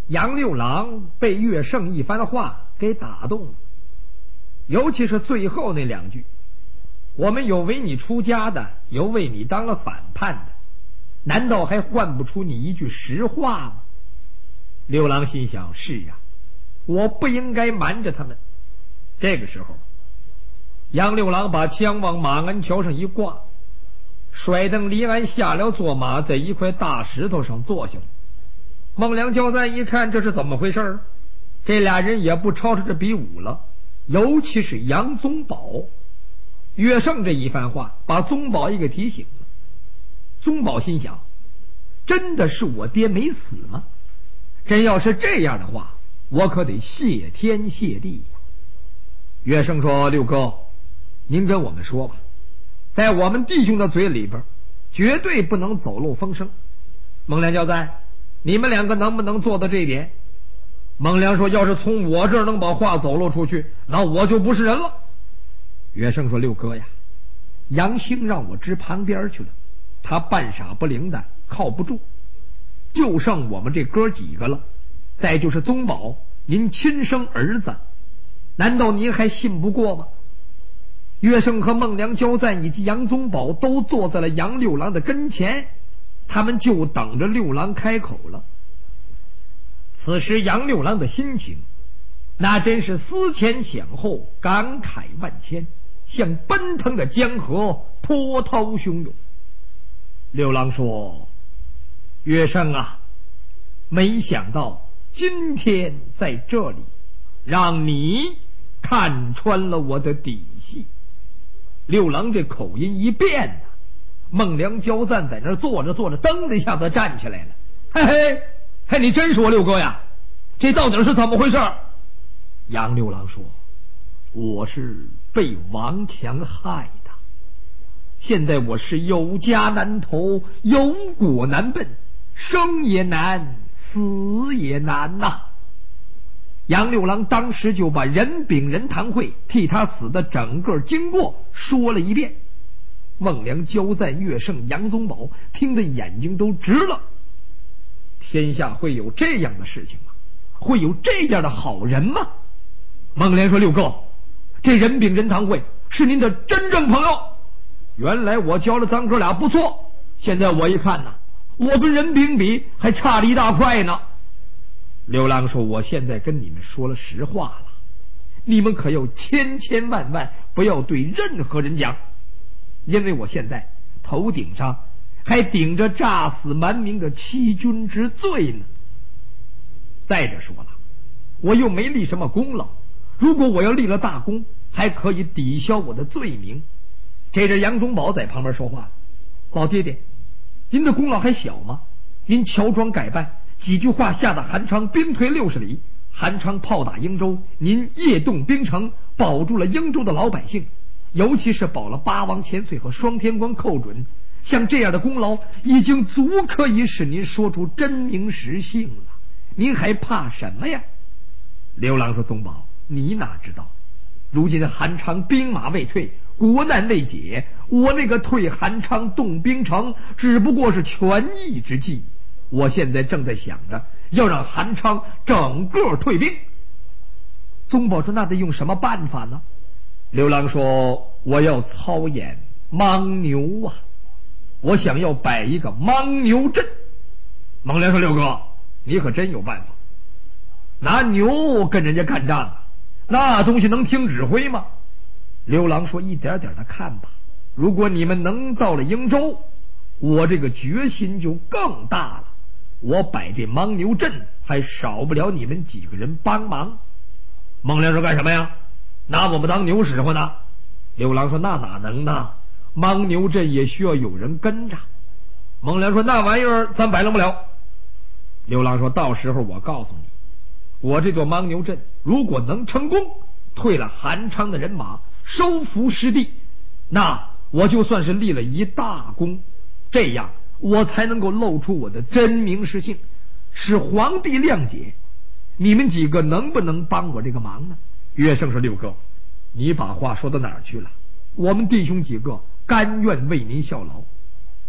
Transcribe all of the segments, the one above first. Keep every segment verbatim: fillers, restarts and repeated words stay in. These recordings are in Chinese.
杨六郎被岳胜一番话给打动了，尤其是最后那两句：我们有为你出家的，有为你当了反叛的，难道还换不出你一句实话吗？六郎心想：是啊，我不应该瞒着他们。这个时候，杨六郎把枪往马鞍桥上一挂，甩蹬离鞍下了坐马，在一块大石头上坐下了。孟良交赞一看这是怎么回事，这俩人也不吵吵着比武了，尤其是杨宗保。岳胜这一番话把宗保也给提醒了。宗保心想：真的是我爹没死吗？真要是这样的话，我可得谢天谢地呀。岳胜说：六哥，您跟我们说吧，在我们弟兄的嘴里边绝对不能走漏风声。孟良交赞，你们两个能不能做到这一点？孟良说：要是从我这儿能把话走漏出去，那我就不是人了。岳胜说：六哥呀，杨兴让我支旁边去了，他半傻不灵的，靠不住，就剩我们这哥几个了，再就是宗保，您亲生儿子，难道您还信不过吗？岳胜和孟良交赞以及杨宗保都坐在了杨六郎的跟前，他们就等着六郎开口了。此时杨六郎的心情那真是思前想后，感慨万千，像奔腾的江河，波涛汹涌。六郎说：岳胜啊，没想到今天在这里让你看穿了我的底细。六郎这口音一变呢，孟良交赞在那儿坐着坐着，噔的一下子站起来了。嘿嘿嘿，你真说六哥呀，这到底是怎么回事？杨六郎说：我是被王强害的，现在我是有家难投，有国难奔，生也难，死也难呐、啊。杨六郎当时就把任秉仁堂会替他死的整个经过说了一遍。孟良交赞、岳胜、杨宗保听得眼睛都直了。天下会有这样的事情吗？会有这样的好人吗？孟良说：六哥，这任秉仁堂会是您的真正朋友，原来我教了咱哥俩不错，现在我一看呐，我跟任秉比还差了一大块呢。刘郎说：我现在跟你们说了实话了，你们可要千千万万不要对任何人讲，因为我现在头顶上还顶着诈死瞒名的欺君之罪呢。再者说了，我又没立什么功劳，如果我要立了大功，还可以抵消我的罪名。这阵杨宗保在旁边说话了：老爹爹，您的功劳还小吗？您乔装改扮，几句话吓得韩昌兵退六十里，韩昌炮打英州，您夜动兵城，保住了英州的老百姓，尤其是保了八王千岁和双天官寇准，像这样的功劳已经足可以使您说出真名实姓了，您还怕什么呀？刘郎说：宗保，你哪知道，如今韩昌兵马未退，国难未解，我那个退韩昌动兵城只不过是权宜之计，我现在正在想着要让韩昌整个退兵。宗保说：那得用什么办法呢？刘郎说：我要操演牦牛啊，我想要摆一个牦牛阵。孟良说：六哥，你可真有办法，拿牛跟人家干仗啊，那东西能听指挥吗？刘郎说：一点点的看吧，如果你们能到了英州，我这个决心就更大了，我摆这牦牛阵还少不了你们几个人帮忙。孟良说：干什么呀？拿我们当牛使唤呢？刘郎说：那哪能呢，牦牛阵也需要有人跟着。孟良说：那玩意儿咱摆弄不了。刘郎说：到时候我告诉你，我这座牦牛阵如果能成功，退了韩昌的人马，收服失地，那我就算是立了一大功，这样我才能够露出我的真名实姓，使皇帝谅解。你们几个能不能帮我这个忙呢？岳胜说：六哥，你把话说到哪儿去了？我们弟兄几个甘愿为您效劳。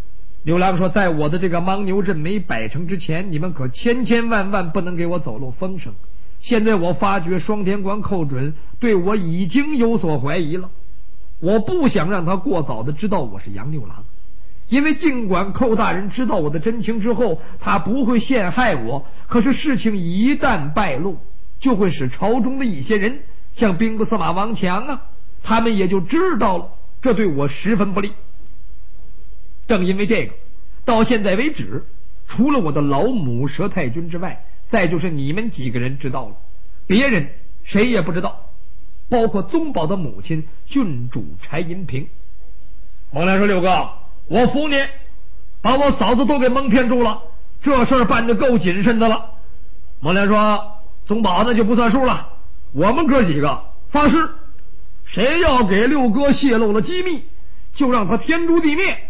刘郎说，在我的这个牦牛阵没摆成之前，你们可千千万万不能给我走漏风声。现在我发觉双田关寇准对我已经有所怀疑了，我不想让他过早的知道我是杨六郎，因为尽管寇大人知道我的真情之后，他不会陷害我，可是事情一旦败露，就会使朝中的一些人，像兵部司马王强啊，他们也就知道了，这对我十分不利。正因为这个，到现在为止，除了我的老母佘太君之外，再就是你们几个人知道了，别人谁也不知道，包括宗保的母亲郡主柴银平。孟良说，六哥，我服你，把我嫂子都给蒙骗住了，这事儿办得够谨慎的了。孟良说，宗保那就不算数了，我们哥几个发誓，谁要给六哥泄露了机密，就让他天诛地灭。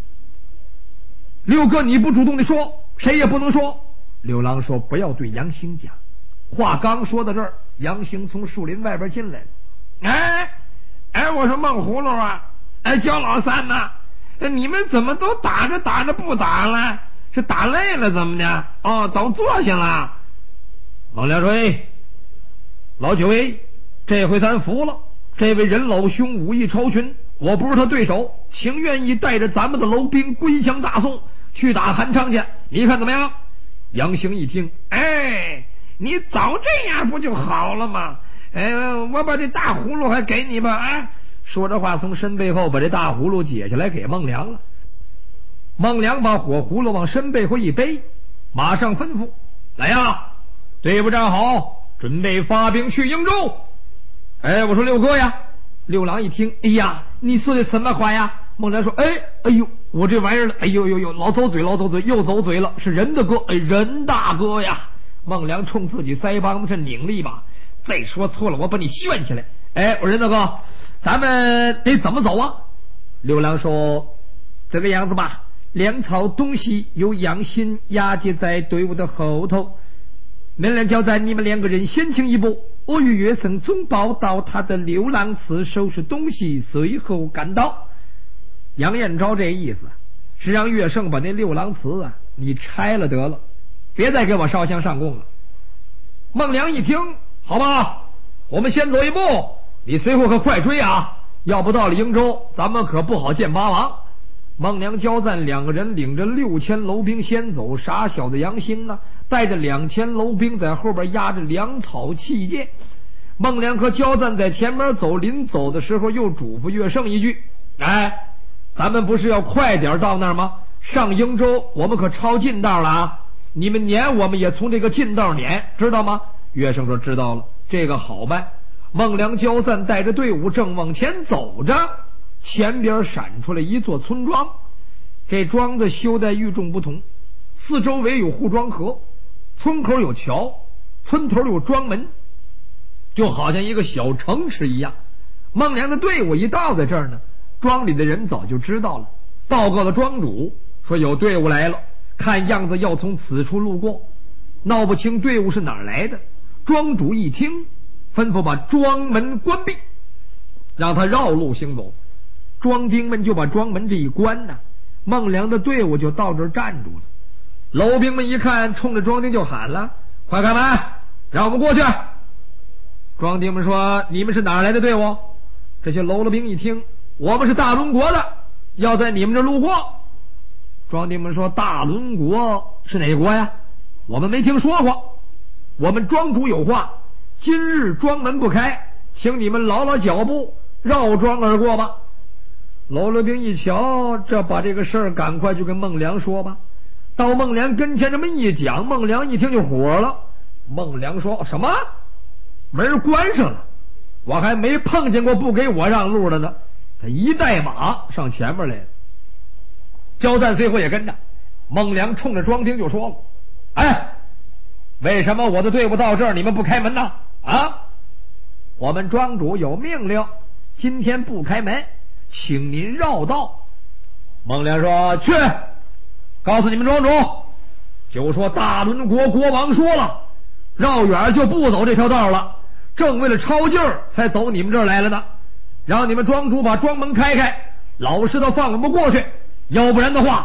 六哥你不主动的说，谁也不能说。六郎说，不要对杨兴讲。话刚说到这儿，杨兴从树林外边进来了。哎哎，我说孟葫芦啊，哎，焦老三呐、啊，你们怎么都打着打着不打了？是打累了怎么的？哦，都坐下了。孟良说，哎，老九哎，这回咱服了，这位任老兄武艺超群，我不是他对手，情愿意带着咱们的楼兵归降大宋，去打韩昌去，你看怎么样？杨兴一听，哎，你早这样不就好了吗？哎，我把这大葫芦还给你吧。啊，说着话，从身背后把这大葫芦解下来给孟良了。孟良把火葫芦往身背后一背，马上吩咐，来呀，队伍站好，准备发兵去英州。哎，我说六哥呀。六郎一听，哎呀，你说的什么话呀？孟良说，哎哎呦，我这玩意儿，哎呦呦呦，老走嘴老走嘴又走嘴了，是人的哥，哎，人大哥呀。孟良冲自己腮帮子是拧了一把，再说错了我把你炫起来。哎，我说任大哥，咱们得怎么走啊？六郎说，这个样子吧，粮草东西由杨新押解在队伍的后头，门人交代你们两个人先行一步，我与岳圣宗保到他的刘郎祠收拾东西，随后赶到。杨彦昭这意思是让岳胜把那六郎祠啊你拆了得了，别再给我烧香上供了。孟良一听，好吧，我们先走一步，你随后可快追啊，要不到了英州咱们可不好见八王。孟良交赞两个人领着六千楼兵先走，傻小子杨兴啊带着两千楼兵在后边压着粮草器械。孟良和交赞在前面走，临走的时候又嘱咐岳胜一句，哎，咱们不是要快点到那儿吗？上英州我们可抄近道了啊，你们撵我们也从这个近道撵，知道吗？岳胜说，知道了，这个好办。孟良交赞带着队伍正往前走着，前边闪出来一座村庄，这庄子修在与众不同，四周围有护庄河，村口有桥，村头有庄门，就好像一个小城池一样。孟良的队伍一到在这儿呢，庄里的人早就知道了，报告了庄主，说有队伍来了，看样子要从此处路过，闹不清队伍是哪儿来的。庄主一听，吩咐把庄门关闭，让他绕路行走。庄丁们就把庄门这一关呢，孟良的队伍就到这儿站住了。楼兵们一看，冲着庄丁就喊了，快开门，让我们过去。庄丁们说，你们是哪来的队伍？这些楼了兵一听，我们是大轮国的，要在你们这路过。庄丁们说，大轮国是哪国呀？我们没听说过。我们庄主有话，今日庄门不开，请你们劳劳脚步，绕庄而过吧。楼了兵一瞧，这把这个事儿赶快就跟孟良说吧。到孟良跟前这么一讲，孟良一听就火了。孟良说，什么？门关上了，我还没碰见过不给我让路的呢。他一带马上前面来了，交赞随后也跟着。孟良冲着庄丁就说了，哎，为什么我的队伍到这儿你们不开门呢？啊，我们庄主有命令，今天不开门，请您绕道。孟良说，去告诉你们庄主，就说大轮国国王说了，绕远就不走这条道了，正为了抄劲儿才走你们这儿来了呢。让你们庄主把庄门开开，老实的放我们过去，要不然的话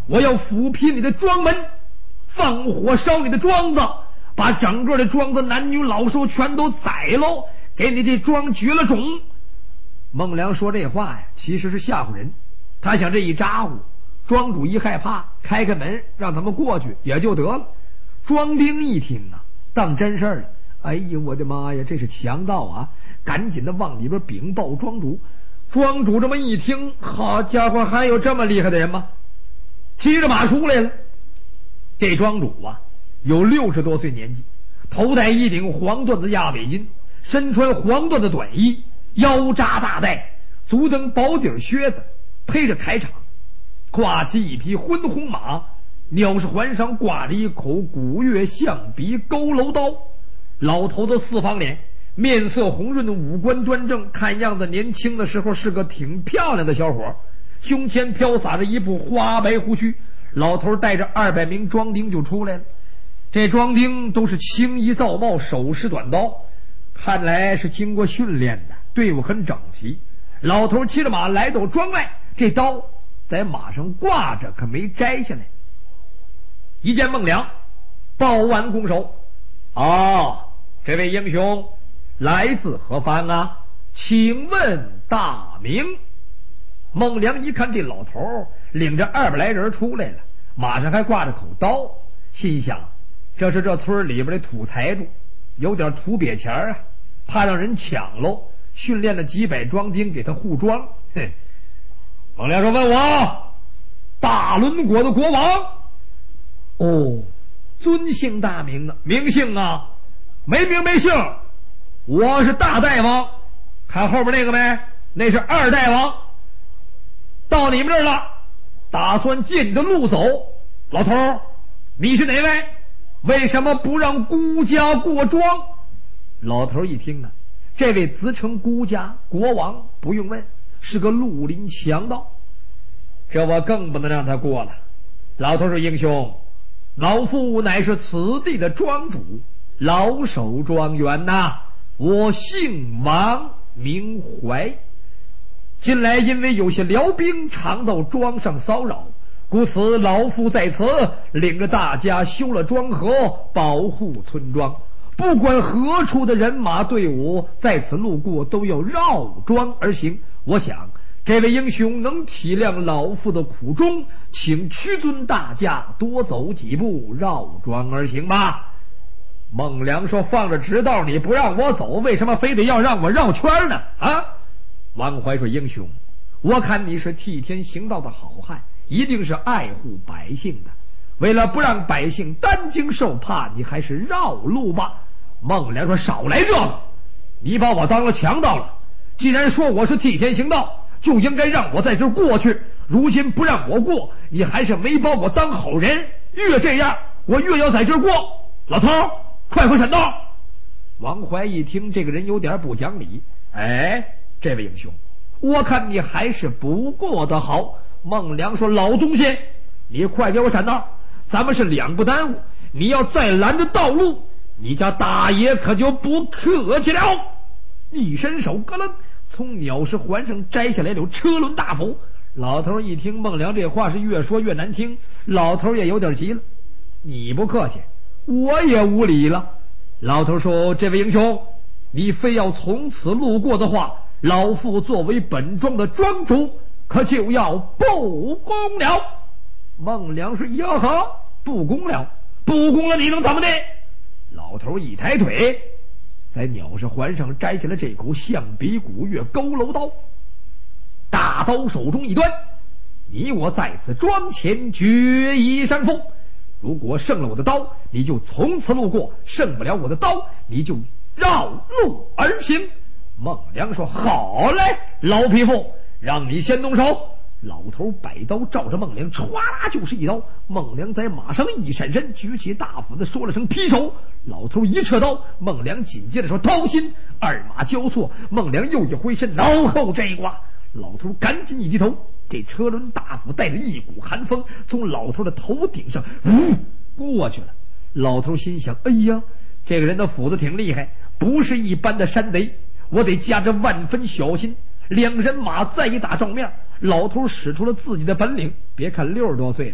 我要抚平你的庄门，放火烧你的庄子，把整个的庄子男女老少全都宰喽，给你这庄绝了种。孟良说这话呀，其实是吓唬人。他想这一咋呼，庄主一害怕，开开门让他们过去也就得了。庄兵一听啊，当真事了。哎呀，我的妈呀，这是强盗啊！赶紧的往里边禀报庄主。庄主这么一听，好家伙，还有这么厉害的人吗？骑着马出来了。这庄主啊，有六十多岁年纪，头戴一顶黄缎子鸭尾巾，身穿黄缎子短衣，腰扎大带，足蹬薄底靴子，披着铠氅，跨骑一匹昏红马，鸟是环上挂着一口古月象鼻佝偻刀。老头子四方脸，面色红润的五官端正，看样子年轻的时候是个挺漂亮的小伙。胸前飘洒着一部花白胡须，老头带着二百名庄丁就出来了。这庄丁都是青衣皂帽，手持短刀，看来是经过训练的，队伍很整齐。老头骑着马来到庄外，这刀在马上挂着，可没摘下来。一见孟良，报完拱手：“哦，这位英雄来自何方啊？请问大名？”孟良一看这老头领着二百来人出来了，马上还挂着口刀，心想这是这村里边的土财主，有点土瘪钱啊，怕让人抢喽，训练了几百庄丁给他护庄。哼！孟良说：“问我大伦国的国王？哦，尊姓大名啊？名姓啊？没名没姓。我是大大王，看后边那个没？那是二大王。到你们这儿了，打算借你的路走。老头，你是哪位？为什么不让孤家过庄？”老头一听啊，这位自称孤家国王，不用问，是个绿林强盗，这我更不能让他过了。老头说：“英雄，老夫乃是此地的庄主，老守庄园呐、啊，我姓王名怀。近来因为有些辽兵常到庄上骚扰，故此老夫在此领着大家修了庄河，保护村庄。不管何处的人马队伍在此路过，都要绕庄而行。我想这位英雄能体谅老夫的苦衷，请屈尊大驾多走几步，绕庄而行吧。”孟良说：“放着直道你不让我走，为什么非得要让我绕圈呢？”啊！王怀说：“英雄，我看你是替天行道的好汉，一定是爱护百姓的。为了不让百姓担惊受怕，你还是绕路吧。”孟良说：“少来这个！你把我当了强盗了。既然说我是替天行道，就应该让我在这儿过去。如今不让我过，你还是没把我当好人。越这样，我越要在这儿过。老头，快快闪道！”王怀一听这个人有点不讲理，哎，这位英雄，我看你还是不过的好。孟良说：“老东西，你快给我闪道，咱们是两不耽误。你要再拦着道路，你家大爷可就不客气了。”一伸手，咯楞，从鸟食环上摘下来了车轮大斧。老头一听孟良这话是越说越难听，老头也有点急了：“你不客气，我也无礼了。”老头说：“这位英雄，你非要从此路过的话，老夫作为本庄的庄主，可就要不公了。”孟良说：“哟呵，不公了，不公了，你能怎么的？”老头一抬腿，在鸟食环上摘下了这口象鼻古月佝偻刀，大刀手中一端：“你我在此庄前决一胜负。如果胜了我的刀，你就从此路过；胜不了我的刀，你就绕路而行。”孟良说：“好嘞，老匹夫，让你先动手。”老头摆刀照着孟良唰啦就是一刀。孟良在马上一闪身，举起大斧子说了声劈手。老头一撤刀，孟良紧接着说掏心。二马交错，孟良又一挥身，脑后这一挂。老头赶紧一低头，这车轮大斧带着一股寒风从老头的头顶上呜过去了。老头心想：哎呀，这个人的斧子挺厉害，不是一般的山贼，我得加着万分小心。两人马再一打照面，老头使出了自己的本领。别看六十多岁了，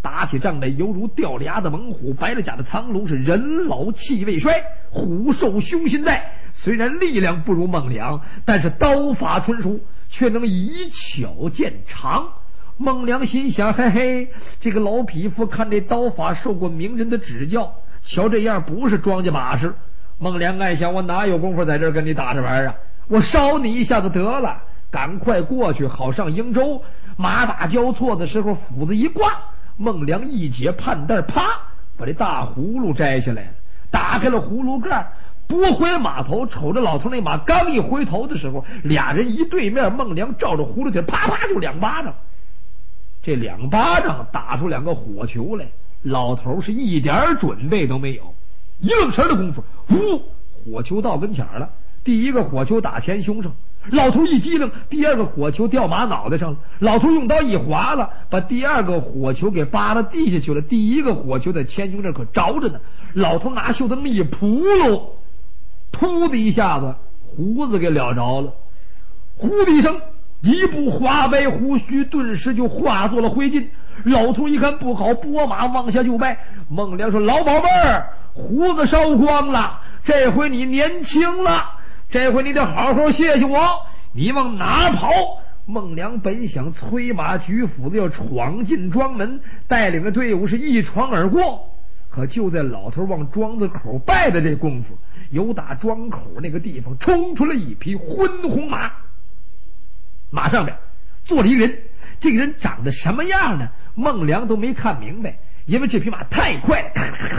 打起仗来犹如掉了牙的猛虎，白了甲的苍龙，是人老气未衰，虎兽凶心在。虽然力量不如孟良，但是刀法纯熟，却能以巧见长。孟良心想，嘿嘿，这个老匹夫看这刀法受过名人的指教，瞧这样不是庄稼把式。孟良暗想，我哪有功夫在这儿跟你打着玩啊？我烧你一下子得了，赶快过去，好上英州。马打交错的时候，斧子一挂，孟良一解判带，啪，把这大葫芦摘下来了，打开了葫芦盖，拨回了马头，瞅着老头那马刚一回头的时候，俩人一对面，孟良照着葫芦底啪啪就两巴掌，这两巴掌打出两个火球来，老头是一点准备都没有，一愣神的功夫，呼，火球到跟前了。第一个火球打前胸上，老头一激灵，第二个火球掉马脑袋上了，老头用刀一划了，把第二个火球给扒拉地下去了。第一个火球在前胸这可着着呢，老头拿袖子那么一扑噜，突的一下子胡子给燎着了，呼的一声，一部花白胡须顿时就化作了灰烬。老头一看不好，拨马往下就迈。孟良说，老宝贝儿，胡子烧光了，这回你年轻了，这回你得好好谢谢我，你往哪跑？孟良本想催马举斧子要闯进庄门，带领着队伍是一闯而过，可就在老头往庄子口拜的这功夫，由打庄口那个地方冲出了一匹昏红马，马上边坐了一个人，这个人长得什么样呢？孟良都没看明白，因为这匹马太快了。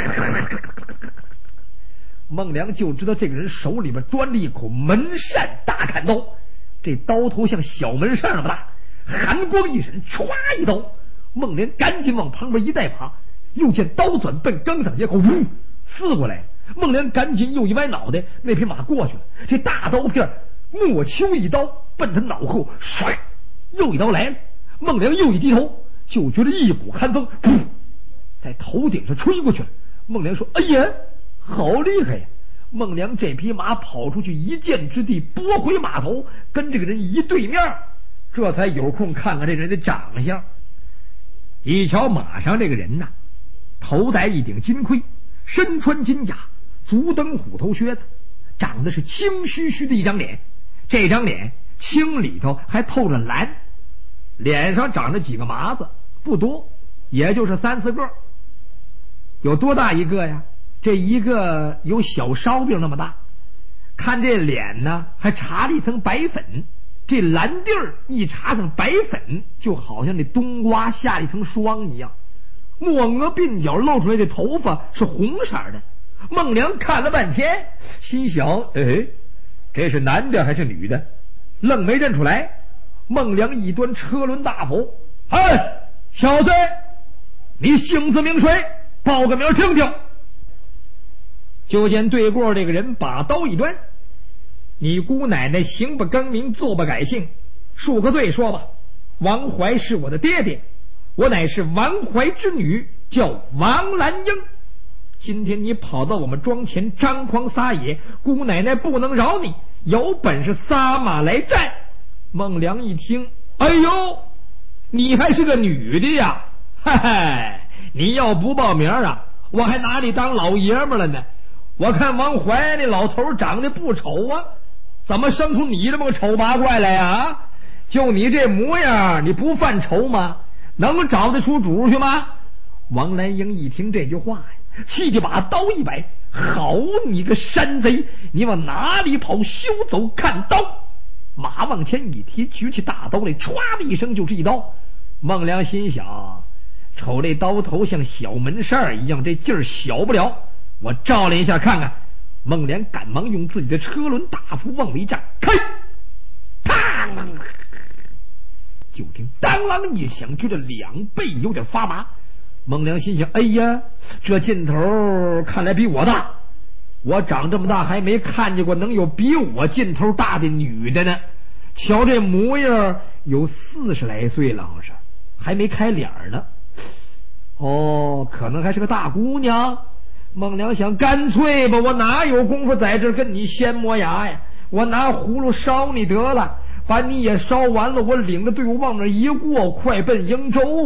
孟良就知道这个人手里边端着一口门扇大砍刀，这刀头像小门扇那么大，寒光一闪，歘一刀。孟良赶紧往旁边一带马，又见刀转奔刚上街口，呜，刺过来。孟良赶紧又一歪脑袋，那匹马过去了，这大刀片莫秋一刀奔他脑后，唰，又一刀来了。孟良又一低头，就觉得一股寒风噗在头顶上吹过去了。孟良说，哎呀，好厉害呀！孟良这匹马跑出去一箭之地，拨回马头，跟这个人一对面，这才有空看看这人的长相。一瞧马上这个人呐，头戴一顶金盔，身穿金甲，足蹬虎头靴子，长得是青须须的一张脸，这张脸青里头还透着蓝，脸上长着几个麻子，不多，也就是三四个。有多大一个呀？这一个有小烧饼那么大。看这脸呢，还搽了一层白粉，这蓝地儿一搽上白粉，就好像那冬瓜下了一层霜一样。抹额鬓角露出来的头发是红色的。孟良看了半天，心想，哎，这是男的还是女的？愣没认出来。孟良一端车轮大斧，哎，小子，你姓字名谁？报个名听听。就见对过这个人把刀一端，你姑奶奶行不更名，坐不改姓，恕个罪说吧。王怀是我的爹爹，我乃是王怀之女，叫王兰英。今天你跑到我们庄前张狂撒野，姑奶奶不能饶你，有本事撒马来战。孟良一听，哎呦，你还是个女的呀？嗨嗨，你要不报名啊，我还拿你当老爷们了呢。我看王怀那老头长得不丑啊，怎么生出你这么个丑八怪来呀？就你这模样，你不犯愁吗？能找得出主去吗？王兰英一听这句话呀，气得把刀一摆，好你个山贼，你往哪里跑？休走，看刀！马往前一提，举起大刀来，唰的一声就是一刀。孟良心想，瞅这刀头像小门扇一样，这劲儿小不了，我照了一下看看。孟良赶忙用自己的车轮大斧往里一站，开，啪！就听当啷一响，觉得两背有点发麻。孟良心想，哎呀，这劲头看来比我大，我长这么大还没看见过能有比我劲头大的女的呢。瞧这模样有四十来岁了，好像是还没开脸呢。哦，可能还是个大姑娘。孟良想，干脆吧，我哪有功夫在这跟你掀磨牙呀？我拿葫芦烧你得了，把你也烧完了，我领着队伍往那一过，快奔英州啊！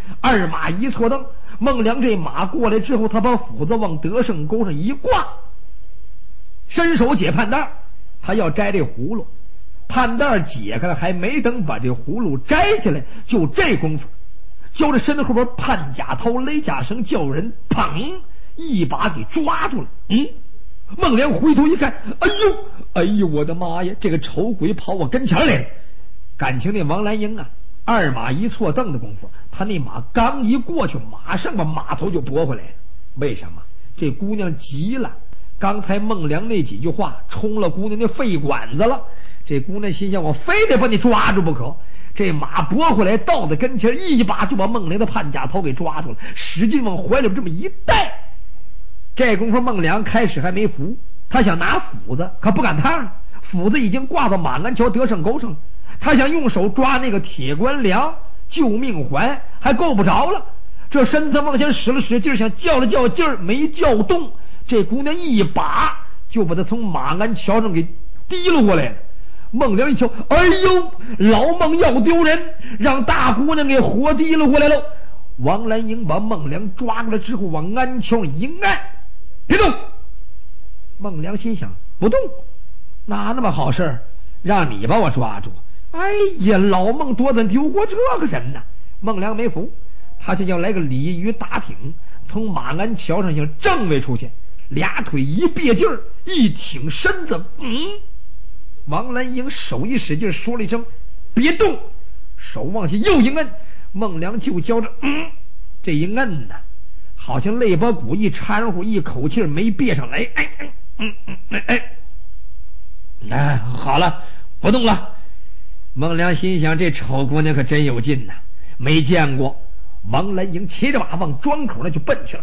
二马一错蹬，孟良这马过来之后，他把斧子往德胜沟上一挂，伸手解판带，他要摘这葫芦，판带解开了，还没等把这葫芦摘下来，就这功夫，就这身子后边潘甲头勒甲绳，叫人砰一把给抓住了。嗯，孟良回头一看，哎呦哎呦，我的妈呀，这个丑鬼跑我跟前来了！感情那王兰英啊，二马一错蹬的功夫，他那马刚一过去，马上把马头就拨回来了。为什么？这姑娘急了，刚才孟良那几句话冲了姑娘的肺管子了。这姑娘心想，我非得把你抓住不可。这马拨回来，到的跟前，一把就把孟良的潘甲头给抓住了，使劲往怀里边这么一带。这功夫孟良开始还没服，他想拿斧子，可不赶趟，斧子已经挂到马鞍桥德胜沟上了。他想用手抓那个铁关梁救命环，还够不着了。这身子往前使了使劲，想较了较劲儿，没较动。这姑娘一把就把他从马鞍桥上给提了过来了。孟良一瞧，哎呦，老孟要丢人，让大姑娘给活提了过来了。王兰英把孟良抓过来之后，往鞍桥上一按，别动。孟良心想，不动，哪那么好事让你把我抓住？哎呀，老孟多怎丢过这个人呢？孟良没服，他就要来个鲤鱼打挺，从马鞍桥上向正位出现，俩腿一别劲儿，一挺身子，嗯，王兰英手一使劲，说了一声别动，手往下又一摁，孟良就觉着，嗯，这一摁呢，好像肋巴骨一掺和，一口气没憋上来，哎哎嗯嗯哎哎，哎，好了，不动了。孟良心想，这丑姑娘可真有劲呐，没见过。王兰英骑着马往庄口那就奔去了。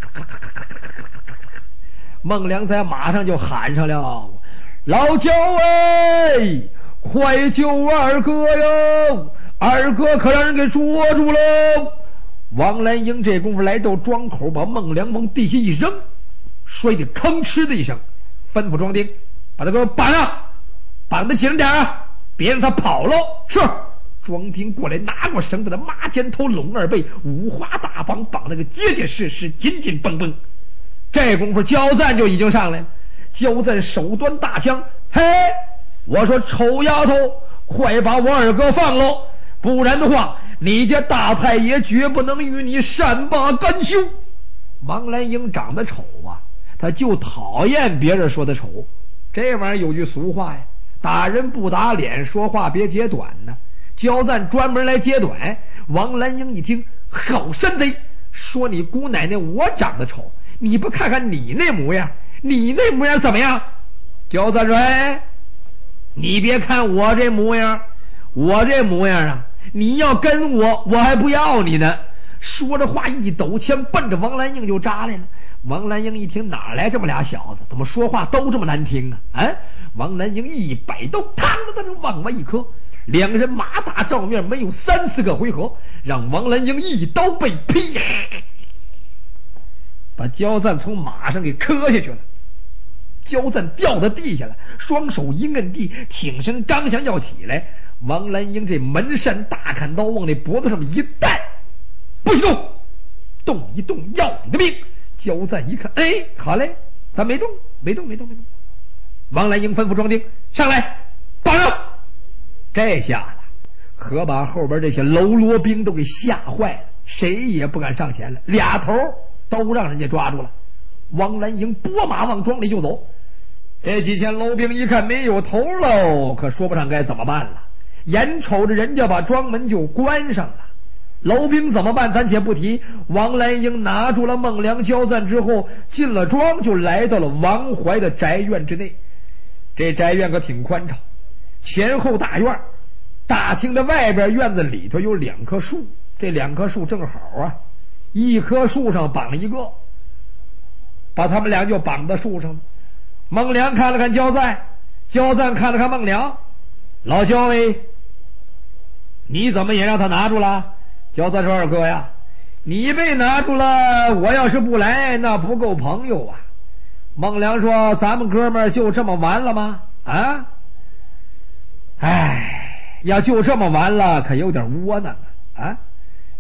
孟良在马上就喊上了：“老焦哎，快救二哥哟！二哥可让人给捉住了！”王兰英这功夫来到庄口，把孟良往地下一扔，摔得吭哧的一声，吩咐庄丁把他给我绑上，绑得紧点啊，别让他跑喽！是。庄丁过来拿过绳子的马肩头拢二背，五花大绑，绑那个结结实实，紧紧绷绷。这功夫焦赞就已经上来了，焦赞手端大枪，嘿，我说丑丫头，快把我二哥放喽，不然的话你家大太爷绝不能与你善罢甘休。王兰英长得丑啊，他就讨厌别人说他丑，这玩意儿有句俗话呀，打人不打脸，说话别揭短呢。焦赞专门来揭短，王兰英一听，好山贼，说你姑奶奶我长得丑，你不看看你那模样，你那模样怎么样？焦赞说，哎，你别看我这模样，我这模样啊，你要跟我我还不要你呢。说着话一抖枪奔着王兰英就扎来了。王兰英一听，哪来这么俩小子，怎么说话都这么难听啊？啊！王兰英一摆刀，嘡的的往外一磕，两人马打照面，没有三四个回合，让王兰英一刀被劈，把焦赞从马上给磕下去了。焦赞掉到地下了，双手一摁地，挺身刚想要起来，王兰英这门扇大砍刀往那脖子上一带，不许动，动一动要你的命。焦赞一看，哎，好嘞，咱没动，没动，没动，没动。王兰英吩咐庄丁上来绑上。这下了，可把后边这些喽啰兵都给吓坏了，谁也不敢上前了，俩头都让人家抓住了。王兰英拨马往庄里就走，这几天楼兵一看没有头喽，可说不上该怎么办了，眼瞅着人家把庄门就关上了。楼兵怎么办咱且不提，王兰英拿住了孟良焦赞之后，进了庄，就来到了王怀的宅院之内。这宅院可挺宽敞，前后大院，大厅的外边院子里头有两棵树，这两棵树正好啊，一棵树上绑一个，把他们俩就绑到树上了。孟良看了看焦赞，焦赞看了看孟良，老焦哎，你怎么也让他拿住了？焦赞说，二哥呀，你被拿住了，我要是不来那不够朋友啊。孟良说，咱们哥们儿就这么完了吗？啊，哎，要就这么完了可有点窝囊啊！啊，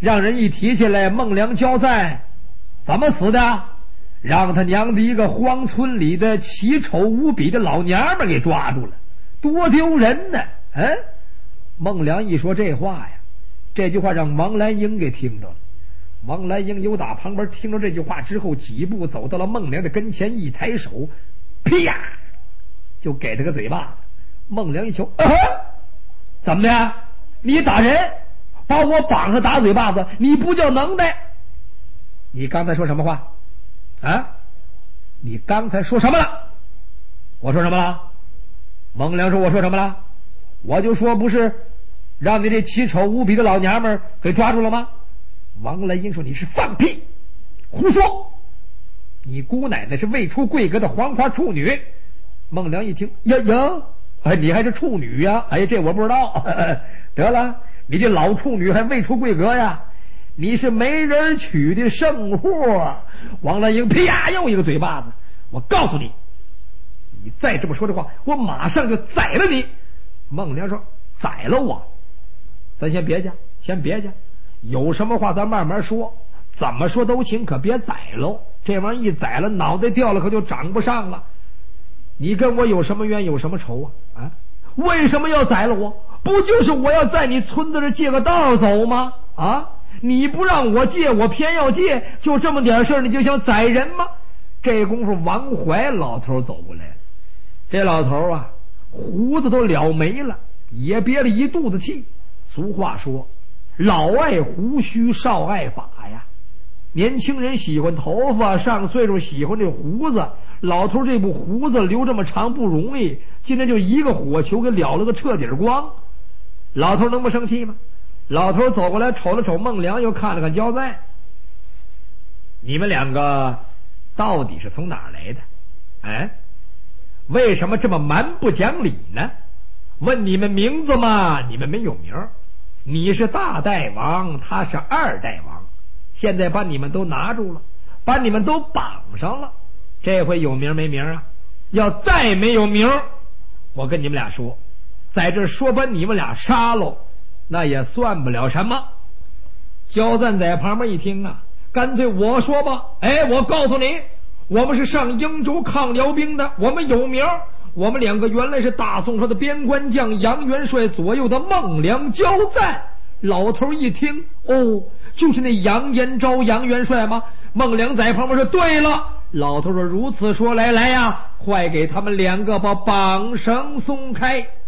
让人一提起来，孟良交赞怎么死的？让他娘的一个荒村里的奇丑无比的老娘们给抓住了，多丢人呢！嗯，孟良一说这话呀，这句话让王兰英给听着了。王兰英由打旁边听着这句话之后，几步走到了孟良的跟前，一抬手，啪，就给他个嘴巴子。孟良一瞧，啊，怎么的？你打人，把我绑上打嘴巴子，你不叫能耐？你刚才说什么话？啊！你刚才说什么了？我说什么了？孟良说：“我说什么了？我就说不是让你这奇丑无比的老娘们给抓住了吗？”王兰英说：“你是放屁，胡说！你姑奶奶是未出贵阁的黄花处女。”孟良一听，呀呀，哎，你还是处女呀？哎，这我不知道。得了，你这老处女还未出贵阁呀？你是没人娶的剩货。王兰英啪又一个嘴巴子，我告诉你，你再这么说的话，我马上就宰了你。孟良说：“宰了我？咱先别介，先别介，有什么话咱慢慢说，怎么说都行，可别宰喽。这玩意儿一宰了，脑袋掉了可就长不上了。你跟我有什么冤，有什么仇啊？啊，为什么要宰了我？不就是我要在你村子这借个道走吗？啊！你不让我借，我偏要借，就这么点事儿，你就想宰人吗？”这功夫，王怀老头走过来了。这老头啊，胡子都了没了，也憋了一肚子气。俗话说，老爱胡须，少爱发呀。年轻人喜欢头发，上岁数喜欢这胡子。老头这部胡子留这么长不容易，今天就一个火球给燎了个彻底光。老头能不生气吗？老头走过来，瞅了瞅孟良，又看了看焦赞，你们两个到底是从哪儿来的？哎，为什么这么蛮不讲理呢？问你们名字吗？你们没有名。你是大代王，他是二代王，现在把你们都拿住了，把你们都绑上了，这回有名没名啊？要再没有名，我跟你们俩说，在这说把你们俩杀喽，那也算不了什么。焦赞在旁边一听啊，干脆我说吧，哎，我告诉你，我们是上英州抗辽兵的，我们有名，我们两个原来是大宋朝的边关将杨元帅左右的孟良焦赞。老头一听，哦，就是那杨延昭杨元帅吗？孟良在旁边说，对了。老头说，如此说来，来呀，快给他们两个把绑绳松开。